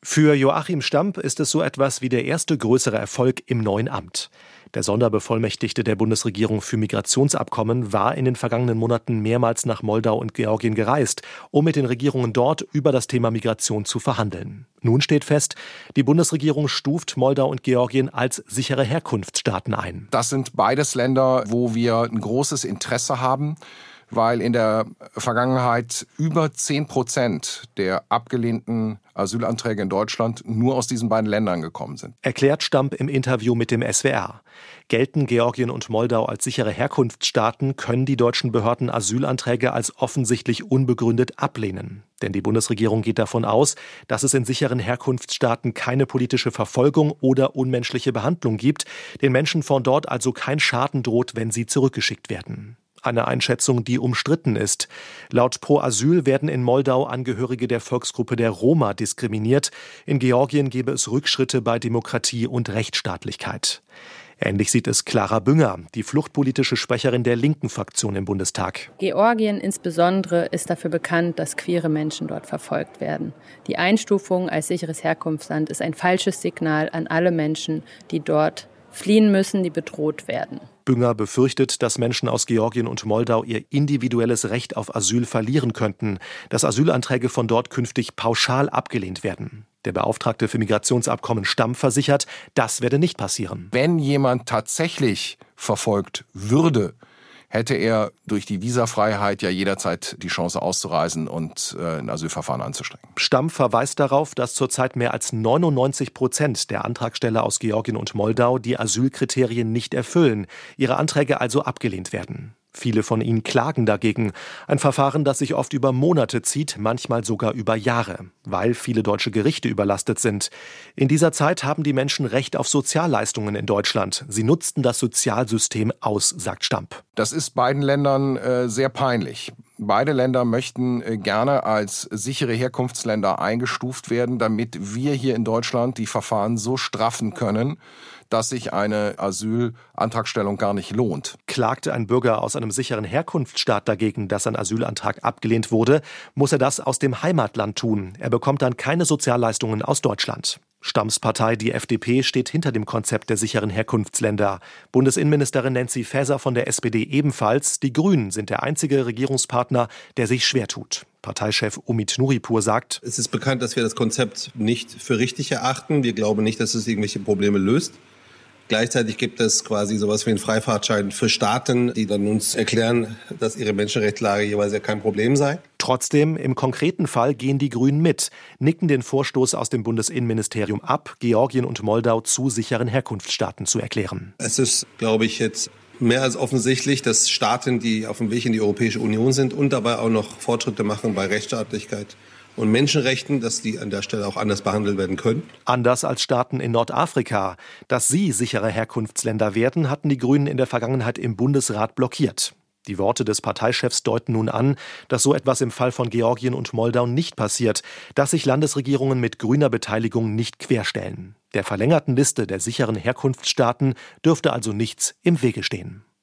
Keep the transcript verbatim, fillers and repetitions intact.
Für Joachim Stamp ist es so etwas wie der erste größere Erfolg im neuen Amt. Der Sonderbevollmächtigte der Bundesregierung für Migrationsabkommen war in den vergangenen Monaten mehrmals nach Moldau und Georgien gereist, um mit den Regierungen dort über das Thema Migration zu verhandeln. Nun steht fest, die Bundesregierung stuft Moldau und Georgien als sichere Herkunftsstaaten ein. Das sind beides Länder, wo wir ein großes Interesse haben, weil in der Vergangenheit über zehn Prozent der abgelehnten Asylanträge in Deutschland nur aus diesen beiden Ländern gekommen sind. Erklärt Stamp im Interview mit dem S W R. Gelten Georgien und Moldau als sichere Herkunftsstaaten, können die deutschen Behörden Asylanträge als offensichtlich unbegründet ablehnen. Denn die Bundesregierung geht davon aus, dass es in sicheren Herkunftsstaaten keine politische Verfolgung oder unmenschliche Behandlung gibt, den Menschen von dort also kein Schaden droht, wenn sie zurückgeschickt werden. Eine Einschätzung, die umstritten ist. Laut Pro Asyl werden in Moldau Angehörige der Volksgruppe der Roma diskriminiert. In Georgien gebe es Rückschritte bei Demokratie und Rechtsstaatlichkeit. Ähnlich sieht es Clara Bünger, die fluchtpolitische Sprecherin der linken Fraktion im Bundestag. Georgien insbesondere ist dafür bekannt, dass queere Menschen dort verfolgt werden. Die Einstufung als sicheres Herkunftsland ist ein falsches Signal an alle Menschen, die dort fliehen müssen, die bedroht werden. Bünger befürchtet, dass Menschen aus Georgien und Moldau ihr individuelles Recht auf Asyl verlieren könnten, dass Asylanträge von dort künftig pauschal abgelehnt werden. Der Beauftragte für Migrationsabkommen Stamp versichert, das werde nicht passieren. Wenn jemand tatsächlich verfolgt würde, hätte er durch die Visafreiheit ja jederzeit die Chance auszureisen und äh, ein Asylverfahren anzustrengen. Stamp verweist darauf, dass zurzeit mehr als neunundneunzig Prozent der Antragsteller aus Georgien und Moldau die Asylkriterien nicht erfüllen, ihre Anträge also abgelehnt werden. Viele von ihnen klagen dagegen. Ein Verfahren, das sich oft über Monate zieht, manchmal sogar über Jahre, weil viele deutsche Gerichte überlastet sind. In dieser Zeit haben die Menschen Recht auf Sozialleistungen in Deutschland. Sie nutzten das Sozialsystem aus, sagt Stamp. Das ist beiden Ländern äh, sehr peinlich. Beide Länder möchten äh, gerne als sichere Herkunftsländer eingestuft werden, damit wir hier in Deutschland die Verfahren so straffen können, dass sich eine Asylantragstellung gar nicht lohnt. Klagte ein Bürger aus einem sicheren Herkunftsstaat dagegen, dass ein Asylantrag abgelehnt wurde, muss er das aus dem Heimatland tun. Er bekommt dann keine Sozialleistungen aus Deutschland. Stamps Partei, die F D P, steht hinter dem Konzept der sicheren Herkunftsländer. Bundesinnenministerin Nancy Faeser von der S P D ebenfalls. Die Grünen sind der einzige Regierungspartner, der sich schwer tut. Parteichef Omid Nuripur sagt: Es ist bekannt, dass wir das Konzept nicht für richtig erachten. Wir glauben nicht, dass es irgendwelche Probleme löst. Gleichzeitig gibt es quasi sowas wie einen Freifahrtschein für Staaten, die dann uns erklären, dass ihre Menschenrechtslage jeweils ja kein Problem sei. Trotzdem, im konkreten Fall gehen die Grünen mit, nicken den Vorstoß aus dem Bundesinnenministerium ab, Georgien und Moldau zu sicheren Herkunftsstaaten zu erklären. Es ist, glaube ich, jetzt mehr als offensichtlich, dass Staaten, die auf dem Weg in die Europäische Union sind und dabei auch noch Fortschritte machen bei Rechtsstaatlichkeit und Menschenrechten, dass die an der Stelle auch anders behandelt werden können. Anders als Staaten in Nordafrika. Dass sie sichere Herkunftsländer werden, hatten die Grünen in der Vergangenheit im Bundesrat blockiert. Die Worte des Parteichefs deuten nun an, dass so etwas im Fall von Georgien und Moldau nicht passiert, dass sich Landesregierungen mit grüner Beteiligung nicht querstellen. Der verlängerten Liste der sicheren Herkunftsstaaten dürfte also nichts im Wege stehen.